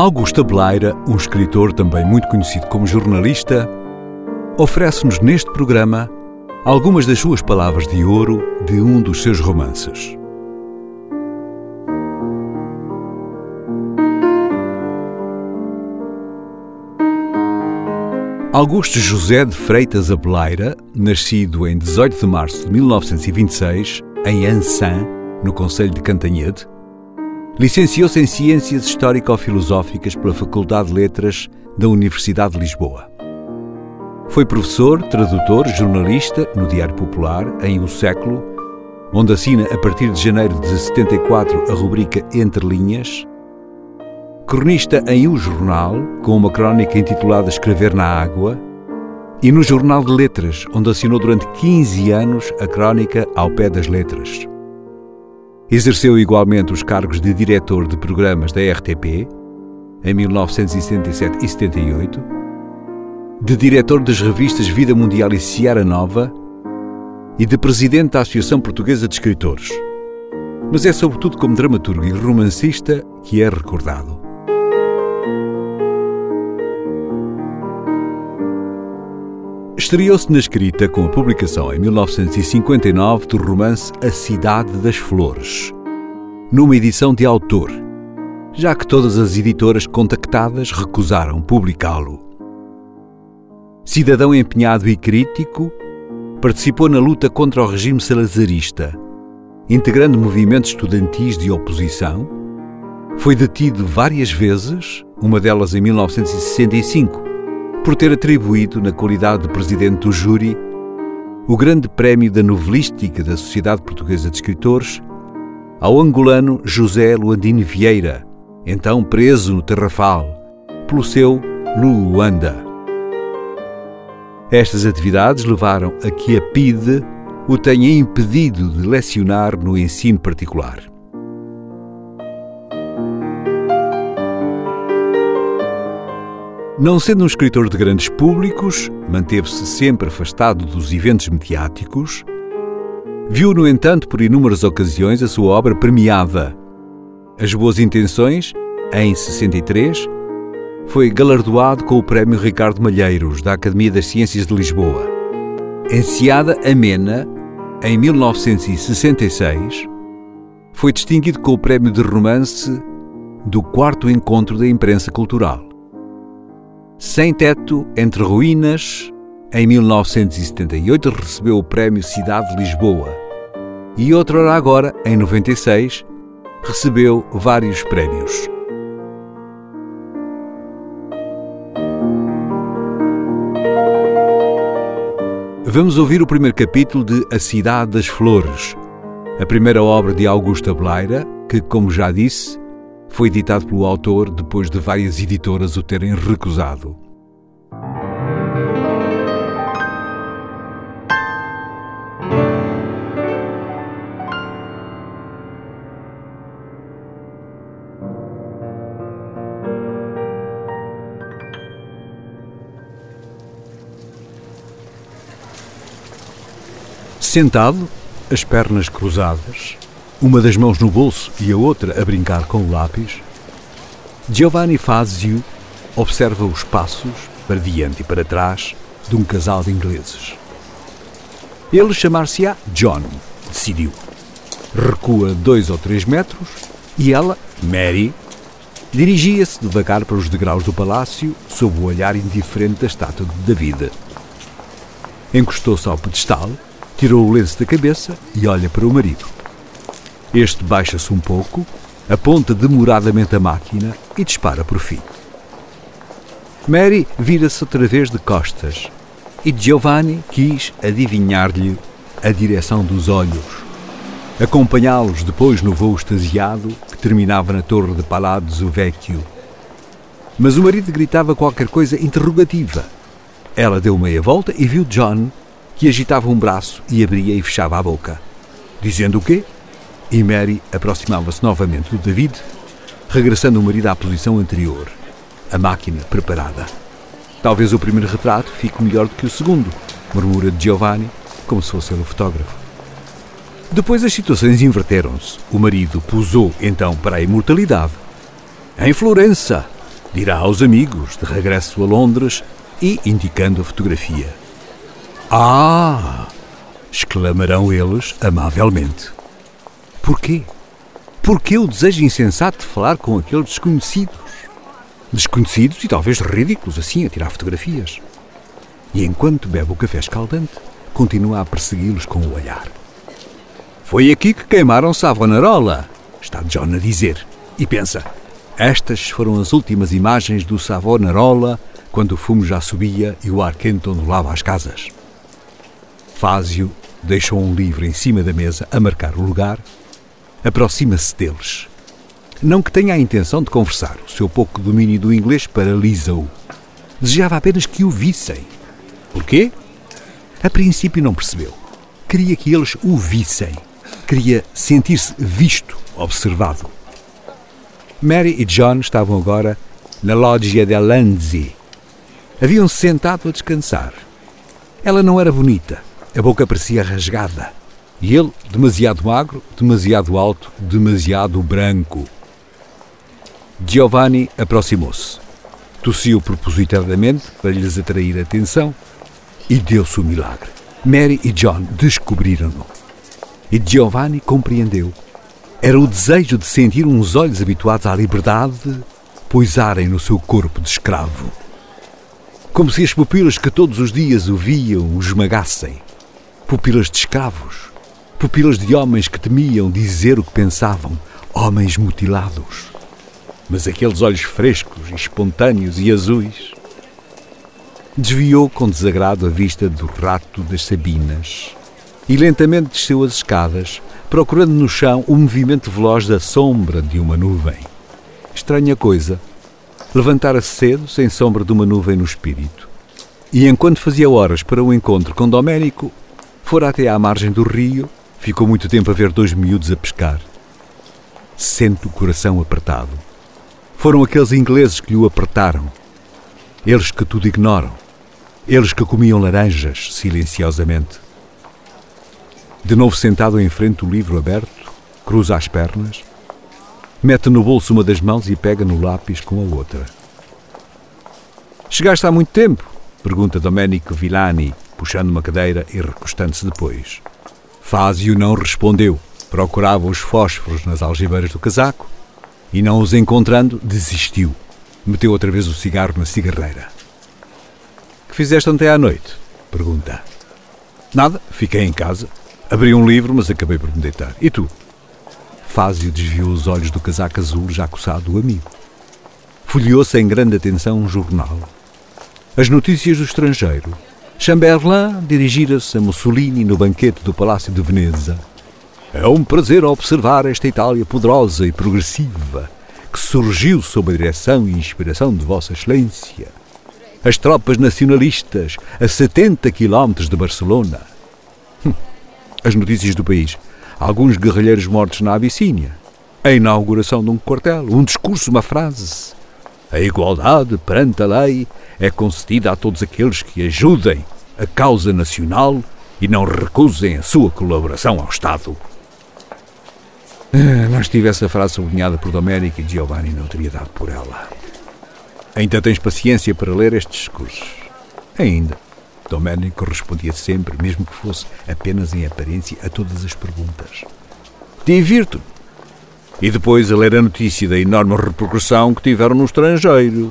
Augusto Abeleira, um escritor também muito conhecido como jornalista, oferece-nos neste programa algumas das suas palavras de ouro de um dos seus romances. Augusto José de Freitas Abeleira, nascido em 18 de março de 1926, em Ançã, no concelho de Cantanhede, licenciou-se em Ciências Histórico-Filosóficas pela Faculdade de Letras da Universidade de Lisboa. Foi professor, tradutor, jornalista no Diário Popular, em O Século, onde assina a partir de janeiro de 74 a rubrica Entre Linhas, cronista em O Jornal, com uma crónica intitulada Escrever na Água, e no Jornal de Letras, onde assinou durante 15 anos a crónica Ao Pé das Letras. Exerceu igualmente os cargos de diretor de programas da RTP, em 1977 e 78, de diretor das revistas Vida Mundial e Seara Nova e de presidente da Associação Portuguesa de Escritores. Mas é sobretudo como dramaturgo e romancista que é recordado. Estreou-se na escrita com a publicação em 1959 do romance A Cidade das Flores, numa edição de autor, já que todas as editoras contactadas recusaram publicá-lo. Cidadão empenhado e crítico, participou na luta contra o regime salazarista, integrando movimentos estudantis de oposição, foi detido várias vezes, uma delas em 1965, por ter atribuído, na qualidade de presidente do júri, o Grande Prémio da Novelística da Sociedade Portuguesa de Escritores ao angolano José Luandino Vieira, então preso no Tarrafal, pelo seu Luanda. Estas atividades levaram a que a PIDE o tenha impedido de lecionar no ensino particular. Não sendo um escritor de grandes públicos, manteve-se sempre afastado dos eventos mediáticos, viu, no entanto, por inúmeras ocasiões a sua obra premiada. As Boas Intenções, em 63, foi galardoado com o Prémio Ricardo Malheiros, da Academia das Ciências de Lisboa. Enseada Amena, em 1966, foi distinguido com o Prémio de Romance do 4º Encontro da Imprensa Cultural. Sem Teto, Entre Ruínas, em 1978 recebeu o Prémio Cidade de Lisboa e outrora agora, em 96, recebeu vários prémios. Vamos ouvir o primeiro capítulo de A Cidade das Flores, a primeira obra de Augusto Abeleira, que, como já disse, foi editado pelo autor depois de várias editoras o terem recusado. Sentado, as pernas cruzadas, uma das mãos no bolso e a outra a brincar com o lápis, Giovanni Fazio observa os passos, para diante e para trás, de um casal de ingleses. Ele chamar-se-á John, decidiu. Recua 2 ou 3 metros e ela, Mary, dirigia-se devagar para os degraus do palácio sob o olhar indiferente da estátua de David. Encostou-se ao pedestal, tirou o lenço da cabeça e olha para o marido. Este baixa-se um pouco, aponta demoradamente a máquina e dispara por fim. Mary vira-se outra vez de costas e Giovanni quis adivinhar-lhe a direção dos olhos, acompanhá-los depois no voo extasiado que terminava na torre de Palazzo Vecchio. Mas o marido gritava qualquer coisa interrogativa. Ela deu meia volta e viu John, que agitava um braço e abria e fechava a boca. Dizendo o quê? E Mary aproximava-se novamente do David, regressando o marido à posição anterior, a máquina preparada. Talvez o primeiro retrato fique melhor do que o segundo, murmura Giovanni, como se fosse ele o fotógrafo. Depois as situações inverteram-se. O marido posou então para a imortalidade. Em Florença, Dirá aos amigos, de regresso a Londres e indicando a fotografia. Ah! Exclamarão eles amavelmente. Porquê? Porquê o desejo insensato de falar com aqueles desconhecidos? Desconhecidos e talvez ridículos, assim, a tirar fotografias. E enquanto bebe o café escaldante, continua a persegui-los com o olhar. Foi aqui que queimaram Savonarola, está John a dizer. E pensa, estas foram as últimas imagens do Savonarola quando o fumo já subia e o ar quente ondulava as casas. Fázio deixou um livro em cima da mesa a marcar o lugar. Aproxima-se deles. Não que tenha a intenção de conversar, o seu pouco domínio do inglês paralisa-o. Desejava apenas que o vissem. Porquê? A princípio não percebeu. Queria que eles o vissem. Queria sentir-se visto, observado. Mary e John estavam agora na loggia de Lanzi. Haviam-se sentado a descansar. Ela não era bonita, a boca parecia rasgada. E ele, demasiado magro, demasiado alto, demasiado branco. Giovanni aproximou-se. Tossiu propositadamente para lhes atrair a atenção e deu-se o milagre. Mary e John descobriram-no. E Giovanni compreendeu. Era o desejo de sentir uns olhos habituados à liberdade poisarem no seu corpo de escravo. Como se as pupilas que todos os dias o viam o esmagassem. Pupilas de escravos. Pupilas de homens que temiam dizer o que pensavam. Homens mutilados. Mas aqueles olhos frescos, espontâneos e azuis. Desviou com desagrado a vista do rato das Sabinas e lentamente desceu as escadas, procurando no chão o movimento veloz da sombra de uma nuvem. Estranha coisa. Levantara-se cedo, sem sombra de uma nuvem no espírito. E enquanto fazia horas para o encontro com Domenico, fora até à margem do rio, ficou muito tempo a ver dois miúdos a pescar. Sente o coração apertado. Foram aqueles ingleses que lhe apertaram. Eles que tudo ignoram. Eles que comiam laranjas silenciosamente. De novo sentado em frente do livro aberto, cruza as pernas, mete no bolso uma das mãos e pega no lápis com a outra. Chegaste há muito tempo? Pergunta Domenico Villani, puxando uma cadeira e recostando-se depois. Fázio não respondeu. Procurava os fósforos nas algibeiras do casaco e, não os encontrando, desistiu. Meteu outra vez o cigarro na cigarreira. Que fizeste ontem à noite? Pergunta. Nada, fiquei em casa. Abri um livro, mas acabei por me deitar. E tu? Fázio desviou os olhos do casaco azul já coçado do amigo. Folheou-se em grande atenção um jornal. As notícias do estrangeiro. Chamberlain dirigira-se a Mussolini no banquete do Palácio de Veneza. É um prazer observar esta Itália poderosa e progressiva que surgiu sob a direção e inspiração de Vossa Excelência. As tropas nacionalistas a 70 quilómetros de Barcelona. As notícias do país. Alguns guerrilheiros mortos na Abissínia. A inauguração de um quartel, um discurso, uma frase. A igualdade perante a lei é concedida a todos aqueles que ajudem a causa nacional e não recusem a sua colaboração ao Estado. Não estivesse a frase sublinhada por Domenico e Giovanni, não teria dado por ela. Ainda tens paciência para ler estes discursos? Ainda. Domenico respondia sempre, mesmo que fosse apenas em aparência, a todas as perguntas. Divirto-me. E depois a ler a notícia da enorme repercussão que tiveram no estrangeiro.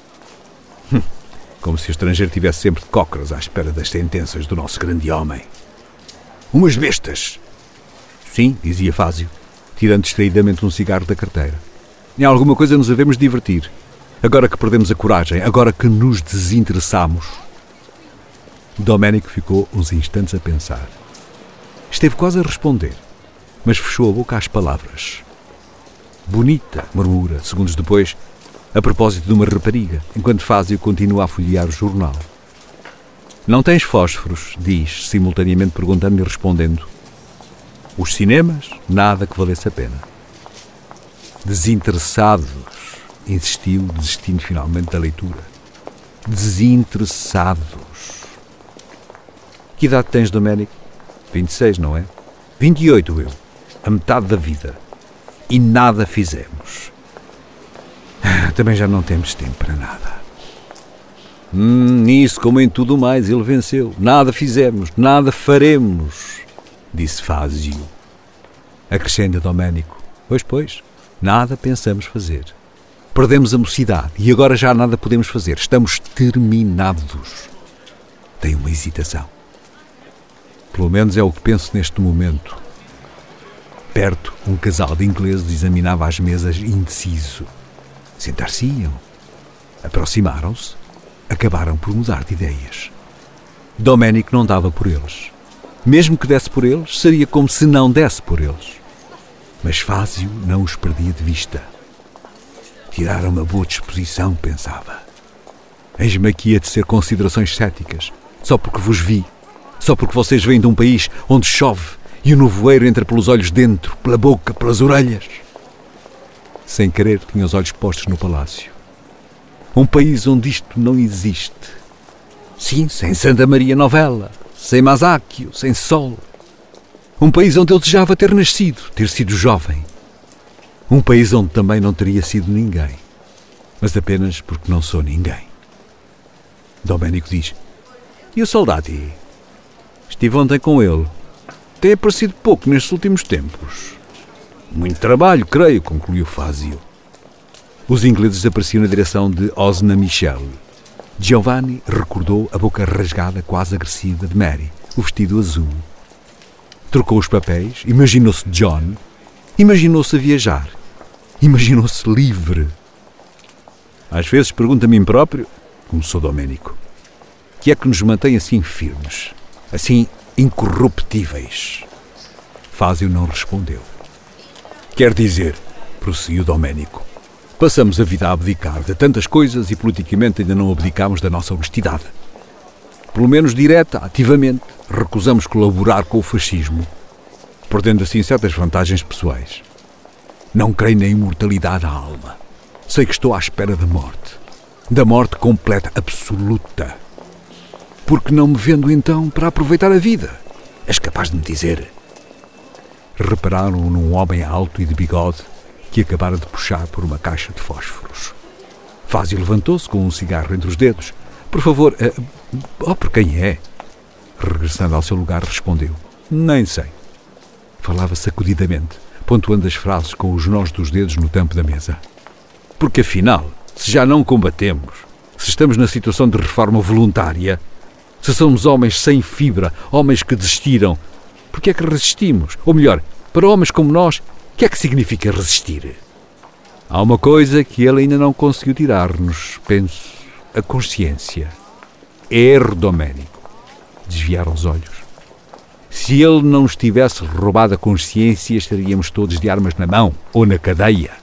Como se o estrangeiro tivesse sempre de cócoras à espera das sentenças do nosso grande homem. Umas bestas. Sim, dizia Fázio, tirando distraidamente um cigarro da carteira. Em alguma coisa nos havemos divertir. Agora que perdemos a coragem, agora que nos desinteressamos. Domenico ficou uns instantes a pensar. Esteve quase a responder, mas fechou a boca às palavras. Bonita, murmura, segundos depois, a propósito de uma rapariga, enquanto Fázio continua a folhear o jornal. Não tens fósforos? Diz, simultaneamente perguntando e respondendo. Os cinemas? Nada que valesse a pena. Desinteressados, insistiu, desistindo finalmente da leitura. Desinteressados. Que idade tens, Domenico? 26, não é? 28 eu. A metade da vida. E nada fizemos. Também já não temos tempo para nada. Nisso, como em tudo mais, ele venceu. Nada fizemos, nada faremos, disse Fázio. Acrescenta Domênico. Pois, nada pensamos fazer. Perdemos a mocidade e agora já nada podemos fazer. Estamos terminados. Tem uma hesitação. Pelo menos é o que penso neste momento. Perto, um casal de ingleses examinava as mesas indeciso. Sentar-se-iam. Aproximaram-se. Acabaram por mudar de ideias. Domênico não dava por eles. Mesmo que desse por eles, seria como se não desse por eles. Mas Fázio não os perdia de vista. Tiraram uma boa disposição, pensava. Eis-me aqui a tecer considerações céticas, só porque vos vi, só porque vocês vêm de um país onde chove e o nevoeiro entra pelos olhos dentro, pela boca, pelas orelhas. Sem querer, tinha os olhos postos no palácio. Um país onde isto não existe. Sim, sem Santa Maria Novella, sem Masáquio, sem sol. Um país onde eu desejava ter nascido, ter sido jovem. Um país onde também não teria sido ninguém, mas apenas porque não sou ninguém. Domênico diz: e o soldati? Estive ontem com ele. Tem aparecido pouco nestes últimos tempos. Muito trabalho, creio, concluiu Fázio. Os ingleses apareciam na direção de Osna Michel. Giovanni recordou a boca rasgada, quase agressiva, de Mary, o vestido azul. Trocou os papéis, imaginou-se John, imaginou-se a viajar, imaginou-se livre. Às vezes pergunto a mim próprio, começou Domênico, que é que nos mantém assim firmes, assim incorruptíveis? Fázio não respondeu. Quer dizer, prosseguiu Domênico, passamos a vida a abdicar de tantas coisas e politicamente ainda não abdicámos da nossa honestidade. Pelo menos direta, ativamente, recusamos colaborar com o fascismo, perdendo assim certas vantagens pessoais. Não creio na imortalidade da alma. Sei que estou à espera da morte completa, absoluta. Porque não me vendo então para aproveitar a vida? És capaz de me dizer? Repararam num homem alto e de bigode que acabara de puxar por uma caixa de fósforos. Fázio levantou-se com um cigarro entre os dedos. Por favor, por quem é? Regressando ao seu lugar, respondeu: nem sei. Falava sacudidamente, pontuando as frases com os nós dos dedos no tampo da mesa. Porque afinal, se já não combatemos, se estamos na situação de reforma voluntária, se somos homens sem fibra, homens que desistiram, por que é que resistimos? Ou melhor, para homens como nós, o que é que significa resistir? Há uma coisa que ele ainda não conseguiu tirar-nos, penso, a consciência. Erro, Domênico. Desviaram os olhos. Se ele não nos tivesse roubado a consciência, estaríamos todos de armas na mão ou na cadeia.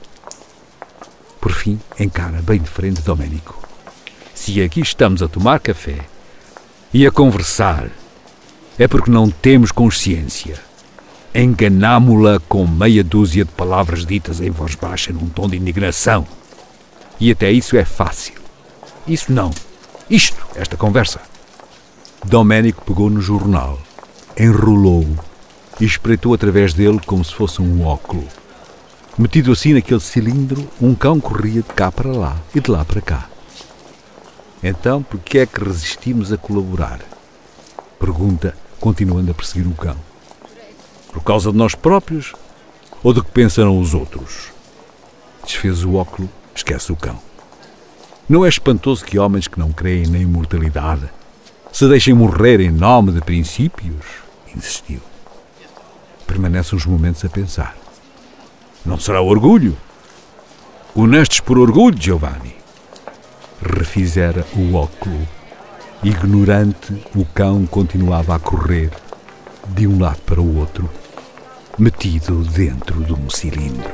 Por fim, encara bem de frente Domênico. Se aqui estamos a tomar café e a conversar, é porque não temos consciência. Enganámo-la com meia dúzia de palavras ditas em voz baixa num tom de indignação. E até isso é fácil. Isso não. Esta conversa. Domênico pegou no jornal, enrolou-o e espreitou através dele como se fosse um óculo. Metido assim naquele cilindro, um cão corria de cá para lá e de lá para cá. Então, por que é que resistimos a colaborar? Pergunta, continuando a perseguir o cão. Por causa de nós próprios ou do que pensarão os outros? Desfez o óculo, esquece o cão. Não é espantoso que homens que não creem na imortalidade se deixem morrer em nome de princípios? Insistiu. Permanece uns momentos a pensar. Não será orgulho? Honestos por orgulho, Giovanni? Refizera o óculo. Ignorante, o cão continuava a correr de um lado para o outro, metido dentro de um cilindro.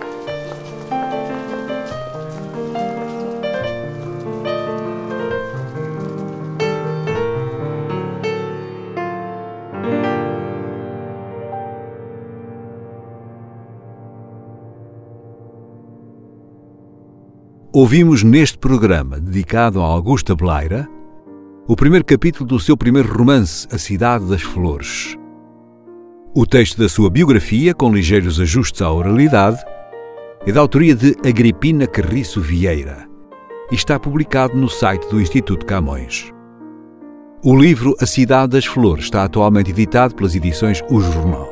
Ouvimos neste programa, dedicado a Augusta Bleira, o primeiro capítulo do seu primeiro romance, A Cidade das Flores. O texto da sua biografia, com ligeiros ajustes à oralidade, É da autoria de Agripina Carriço Vieira e está publicado no site do Instituto Camões. O livro A Cidade das Flores está atualmente editado pelas edições O Jornal.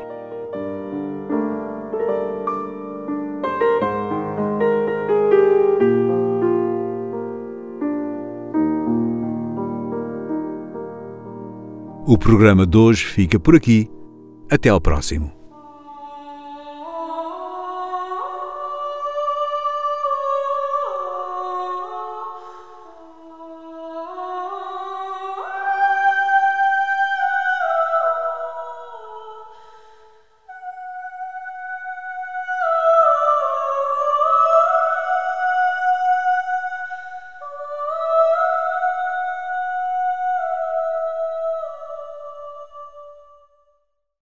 O programa de hoje fica por aqui. Até ao próximo.